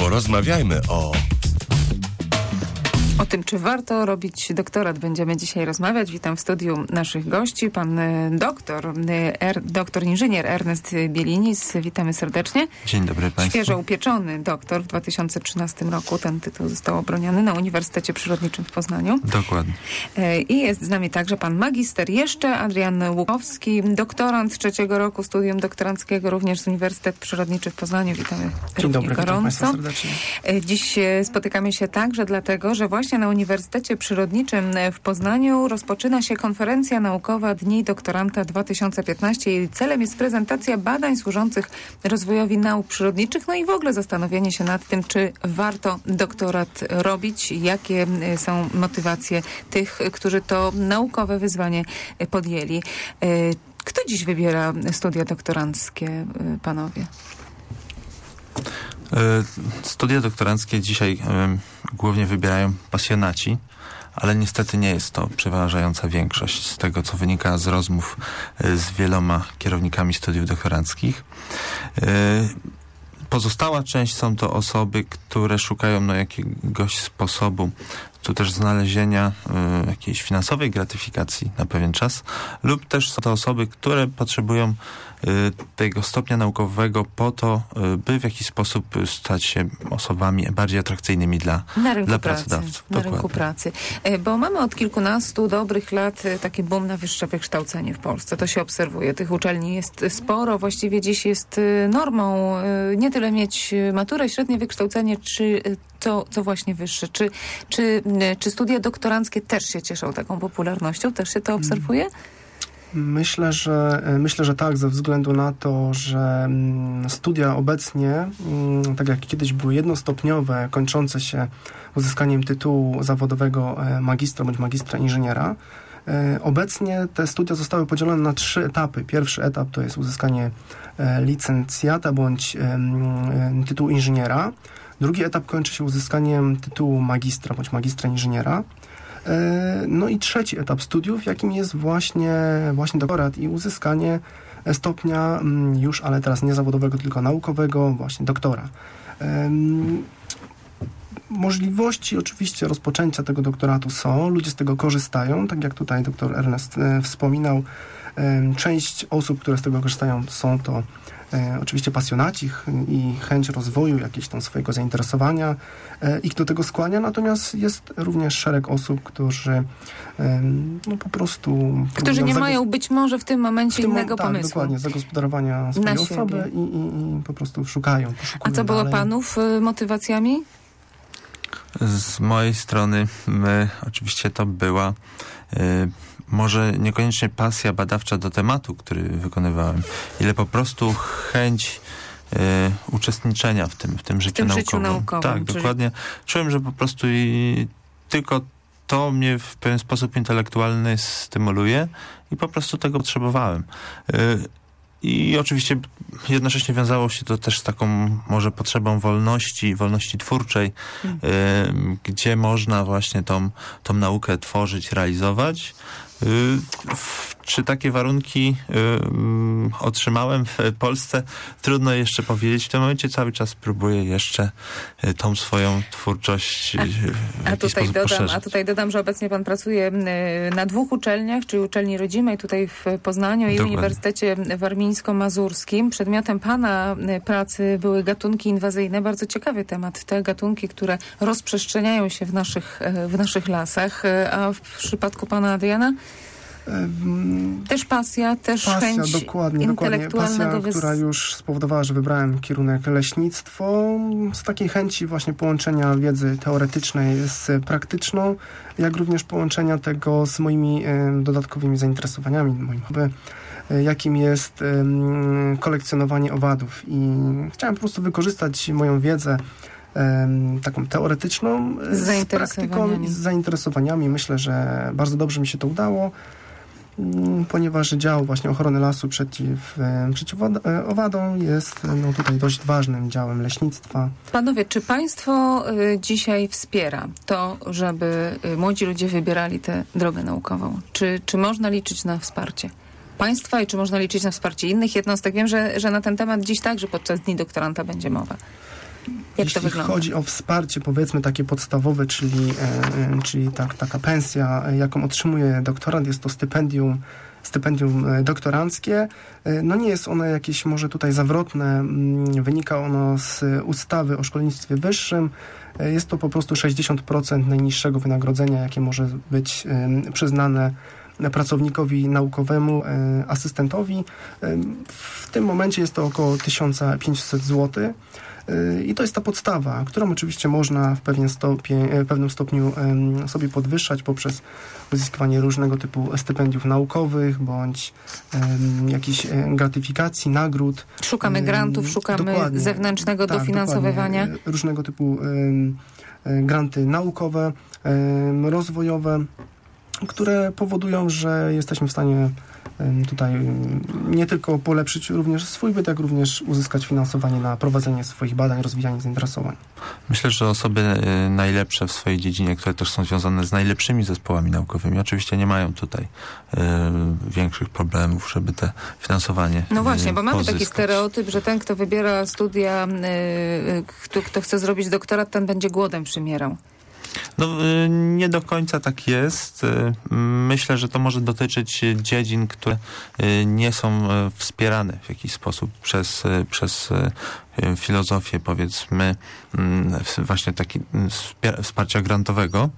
Porozmawiajmy O tym, czy warto robić doktorat, będziemy dzisiaj rozmawiać. Witam w studiu naszych gości. Pan doktor inżynier Ernest Bielinis. Witamy serdecznie. Dzień dobry Państwu. Świeżo upieczony doktor w 2013 roku. Ten tytuł został obroniony na Uniwersytecie Przyrodniczym w Poznaniu. Dokładnie. I jest z nami także pan magister jeszcze, Adrian Łukowski, doktorant 3. roku studium doktoranckiego, również z Uniwersytet Przyrodniczy w Poznaniu. Witamy Dzień dobry, gorąco. witam Państwa serdecznie. Dziś spotykamy się także dlatego, że właśnie na Uniwersytecie Przyrodniczym w Poznaniu rozpoczyna się konferencja naukowa Dni Doktoranta 2015. Jej celem jest prezentacja badań służących rozwojowi nauk przyrodniczych, no i w ogóle zastanowienie się nad tym, czy warto doktorat robić, jakie są motywacje tych, którzy to naukowe wyzwanie podjęli. Kto dziś wybiera studia doktoranckie, panowie? Studia doktoranckie dzisiaj głównie wybierają pasjonaci, ale niestety nie jest to przeważająca większość z tego, co wynika z rozmów z wieloma kierownikami studiów doktoranckich. Pozostała część są to osoby, które szukają jakiegoś sposobu tu też znalezienia jakiejś finansowej gratyfikacji na pewien czas, lub też są to osoby, które potrzebują tego stopnia naukowego po to, by w jakiś sposób stać się osobami bardziej atrakcyjnymi dla pracodawców. Na rynku pracy. Bo mamy od kilkunastu dobrych lat taki boom na wyższe wykształcenie w Polsce. To się obserwuje. Tych uczelni jest sporo. Właściwie dziś jest normą nie tyle mieć maturę, średnie wykształcenie, czy co właśnie wyższe. Czy studia doktoranckie też się cieszą taką popularnością? Też się to obserwuje? Myślę, że tak, ze względu na to, że studia obecnie, tak jak kiedyś były jednostopniowe, kończące się uzyskaniem tytułu zawodowego magistra bądź magistra inżyniera, obecnie te studia zostały podzielone na 3 etapy. Pierwszy etap to jest uzyskanie licencjata bądź tytułu inżyniera. Drugi etap kończy się uzyskaniem tytułu magistra bądź magistra inżyniera. No i trzeci etap studiów, jakim jest właśnie doktorat i uzyskanie stopnia już, ale teraz nie zawodowego, tylko naukowego, właśnie doktora. Możliwości oczywiście rozpoczęcia tego doktoratu są, ludzie z tego korzystają, tak jak tutaj dr Ernest wspominał. Część osób, które z tego korzystają, są to oczywiście pasjonaci i chęć rozwoju jakiegoś tam swojego zainteresowania ich do tego skłania, natomiast jest również szereg osób, którzy po prostu... Którzy nie mają być może w tym momencie innego pomysłu. Tak, dokładnie, zagospodarowania swojej osoby i po prostu poszukują A co było panów motywacjami? Z mojej strony oczywiście to była może niekoniecznie pasja badawcza do tematu, który wykonywałem, ile po prostu chęć uczestniczenia w tym życiu naukowym. Tak, dokładnie. Czułem, że po prostu tylko to mnie w pewien sposób intelektualny stymuluje i po prostu tego potrzebowałem. I oczywiście jednocześnie wiązało się to też z taką może potrzebą wolności twórczej, gdzie można właśnie tą naukę tworzyć, realizować. Czy takie warunki otrzymałem w Polsce? Trudno jeszcze powiedzieć. W tym momencie cały czas próbuję jeszcze tą swoją twórczość A tutaj dodam, że obecnie pan pracuje na 2 uczelniach, czyli uczelni rodzimej tutaj w Poznaniu i Uniwersytecie Warmińsko-Mazurskim. Przedmiotem pana pracy były gatunki inwazyjne. Bardzo ciekawy temat. Te gatunki, które rozprzestrzeniają się w naszych lasach. A w przypadku pana Adriana? Też pasja, chęć intelektualnego pasja, która już spowodowała, że wybrałem kierunek leśnictwo, z takiej chęci właśnie połączenia wiedzy teoretycznej z praktyczną, jak również połączenia tego z moimi dodatkowymi zainteresowaniami, moim hobby, jakim jest kolekcjonowanie owadów. I chciałem po prostu wykorzystać moją wiedzę taką teoretyczną z praktyką i z zainteresowaniami. Myślę, że bardzo dobrze mi się to udało, ponieważ dział właśnie ochrony lasu przeciw owadom jest tutaj dość ważnym działem leśnictwa. Panowie, czy państwo dzisiaj wspiera to, żeby młodzi ludzie wybierali tę drogę naukową? Czy można liczyć na wsparcie państwa i czy można liczyć na wsparcie innych jednostek? Wiem, że na ten temat dziś także podczas Dni Doktoranta będzie mowa. to wygląda? Jeśli chodzi o wsparcie, powiedzmy takie podstawowe, czyli taka pensja, jaką otrzymuje doktorant, jest to stypendium doktoranckie. No nie jest ono jakieś może tutaj zawrotne, wynika ono z ustawy o szkolnictwie wyższym. Jest to po prostu 60% najniższego wynagrodzenia, jakie może być przyznane pracownikowi naukowemu, asystentowi. W tym momencie jest to około 1500 zł. I to jest ta podstawa, którą oczywiście można w pewnym stopniu sobie podwyższać poprzez uzyskiwanie różnego typu stypendiów naukowych bądź jakichś gratyfikacji, nagród. Szukamy grantów, szukamy zewnętrznego dofinansowywania. Dokładnie. Różnego typu granty naukowe, rozwojowe, które powodują, że jesteśmy w stanie tutaj nie tylko polepszyć również swój byt, jak również uzyskać finansowanie na prowadzenie swoich badań, rozwijanie zainteresowań. Myślę, że osoby najlepsze w swojej dziedzinie, które też są związane z najlepszymi zespołami naukowymi, oczywiście nie mają tutaj większych problemów, żeby te finansowanie No właśnie, bo mamy pozyskać. taki stereotyp, że ten, kto wybiera studia, kto chce zrobić doktorat, ten będzie głodem przymierał. No, nie do końca tak jest. Myślę, że to może dotyczyć dziedzin, które nie są wspierane w jakiś sposób przez filozofię, powiedzmy, właśnie taki wsparcia grantowego.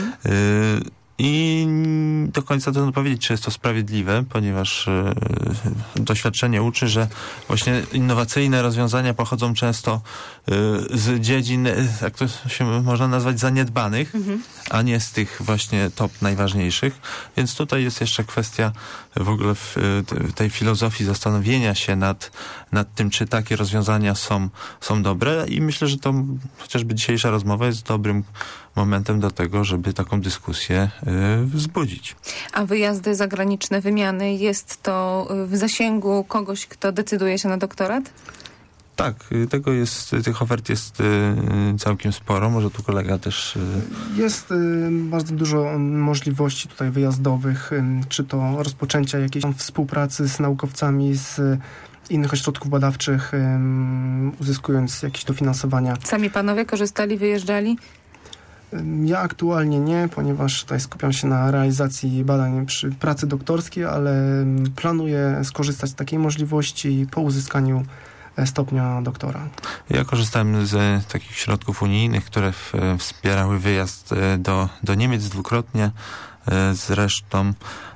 I do końca trudno powiedzieć, czy jest to sprawiedliwe, ponieważ doświadczenie uczy, że właśnie innowacyjne rozwiązania pochodzą często z dziedzin, jak to się można nazwać, zaniedbanych, a nie z tych właśnie top najważniejszych. Więc tutaj jest jeszcze kwestia w ogóle w tej filozofii zastanowienia się nad tym, czy takie rozwiązania są dobre, i myślę, że to chociażby dzisiejsza rozmowa jest dobrym momentem do tego, żeby taką dyskusję wzbudzić. A wyjazdy zagraniczne, wymiany, jest to w zasięgu kogoś, kto decyduje się na doktorat? Tak, tych ofert jest całkiem sporo. Może tu kolega też... Jest bardzo dużo możliwości tutaj wyjazdowych, czy to rozpoczęcia jakiejś współpracy z naukowcami z innych ośrodków badawczych, uzyskując jakieś dofinansowania. Sami panowie korzystali, wyjeżdżali? Ja aktualnie nie, ponieważ tutaj skupiam się na realizacji badań przy pracy doktorskiej, ale planuję skorzystać z takiej możliwości po uzyskaniu stopnia doktora. Ja korzystałem z takich środków unijnych, które wspierały wyjazd do Niemiec dwukrotnie. Zresztą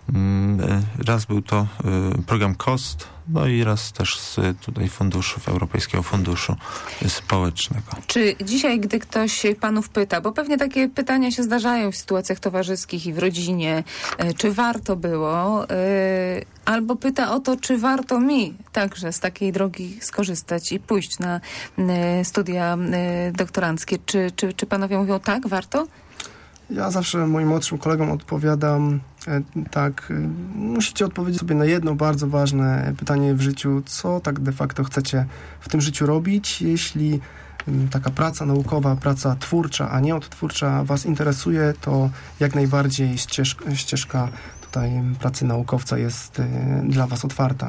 raz był to program COST, no i raz też z tutaj Europejskiego Funduszu Społecznego. Czy dzisiaj, gdy ktoś panów pyta, bo pewnie takie pytania się zdarzają w sytuacjach towarzyskich i w rodzinie, czy warto było, albo pyta o to, czy warto mi także z takiej drogi skorzystać i pójść na studia doktoranckie. Czy panowie mówią tak, warto? Ja zawsze moim młodszym kolegom odpowiadam tak, musicie odpowiedzieć sobie na jedno bardzo ważne pytanie w życiu, co tak de facto chcecie w tym życiu robić. Jeśli taka praca naukowa, praca twórcza, a nie odtwórcza was interesuje, to jak najbardziej ścieżka tutaj pracy naukowca jest dla was otwarta.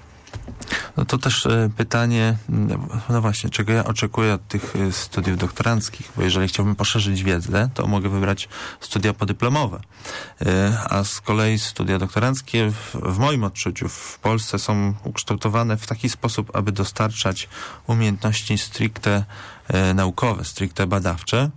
No to też pytanie, no właśnie, czego ja oczekuję od tych studiów doktoranckich, bo jeżeli chciałbym poszerzyć wiedzę, to mogę wybrać studia podyplomowe. A z kolei studia doktoranckie w moim odczuciu w Polsce są ukształtowane w taki sposób, aby dostarczać umiejętności stricte naukowe, stricte badawcze,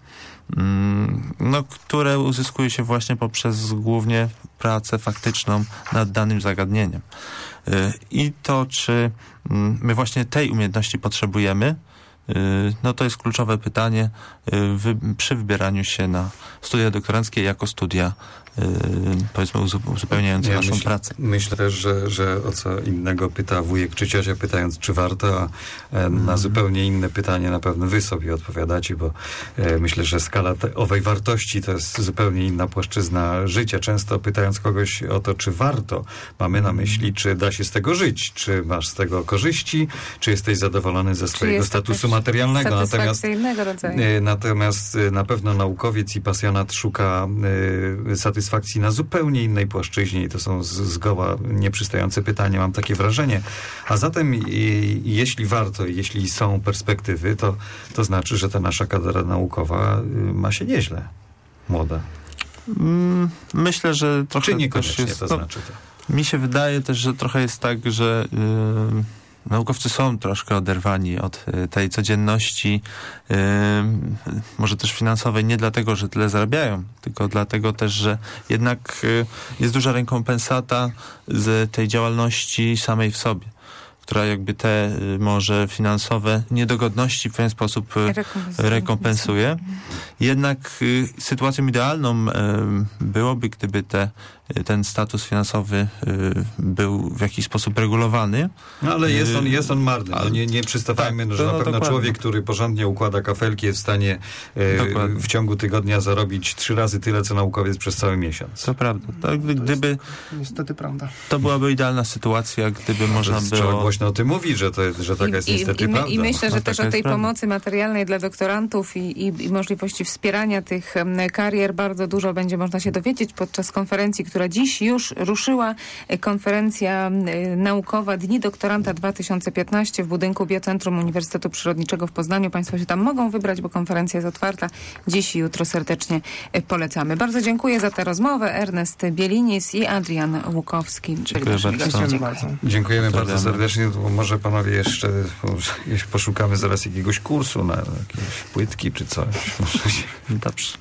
no, które uzyskuje się właśnie poprzez głównie pracę faktyczną nad danym zagadnieniem. I to, czy my właśnie tej umiejętności potrzebujemy, no to jest kluczowe pytanie przy wybieraniu się na studia doktoranckie jako studia, powiedzmy, uzupełniające naszą pracę. Myślę też, że o co innego pyta wujek czy ciocia, pytając, czy warto, a na zupełnie inne pytanie na pewno wy sobie odpowiadacie, bo myślę, że skala owej wartości to jest zupełnie inna płaszczyzna życia. Często pytając kogoś o to, czy warto, mamy na myśli, czy da się z tego żyć, czy masz z tego korzyści, czy jesteś zadowolony ze swojego statusu materialnego. Satysfakcyjnego rodzaju. Natomiast na pewno naukowiec i pasjonat szuka satysfakcji satysfakcji na zupełnie innej płaszczyźnie i to są zgoła nieprzystające pytania, mam takie wrażenie. A zatem jeśli warto, jeśli są perspektywy, to znaczy, że ta nasza kadra naukowa ma się nieźle. Młoda. Myślę, że trochę Czy niekoniecznie też jest, to znaczy to? Mi się wydaje też, że trochę jest tak, że naukowcy są troszkę oderwani od tej codzienności, może też finansowej, nie dlatego, że tyle zarabiają, tylko dlatego też, że jednak jest duża rekompensata z tej działalności samej w sobie, która jakby te może finansowe niedogodności w pewien sposób rekompensuje. Jednak sytuacją idealną byłoby, gdyby ten status finansowy był w jakiś sposób regulowany. No ale jest on marny. No, nie przystawajmy, tak, że na pewno dokładnie. człowiek, który porządnie układa kafelki, jest w stanie w ciągu tygodnia zarobić 3 razy tyle, co naukowiec przez cały miesiąc. To prawda. Tak, gdyby Niestety prawda. to byłaby idealna sytuacja, gdyby można Trzeba było... głośno o tym mówić, że taka jest niestety prawda. I myślę, że No, też taka o tej jest prawda. pomocy materialnej dla doktorantów i możliwości wspierania tych karier bardzo dużo będzie można się dowiedzieć podczas konferencji, która dziś już ruszyła. Konferencja naukowa Dni Doktoranta 2015 w budynku Biocentrum Uniwersytetu Przyrodniczego w Poznaniu. Państwo się tam mogą wybrać, bo konferencja jest otwarta. Dziś i jutro serdecznie polecamy. Bardzo dziękuję za tę rozmowę. Ernest Bielinis i Adrian Łukowski. Dziękuję bardzo. Dziękujemy bardzo serdecznie. Może panowie jeszcze poszukamy zaraz jakiegoś kursu na jakieś płytki czy coś. Dobrze.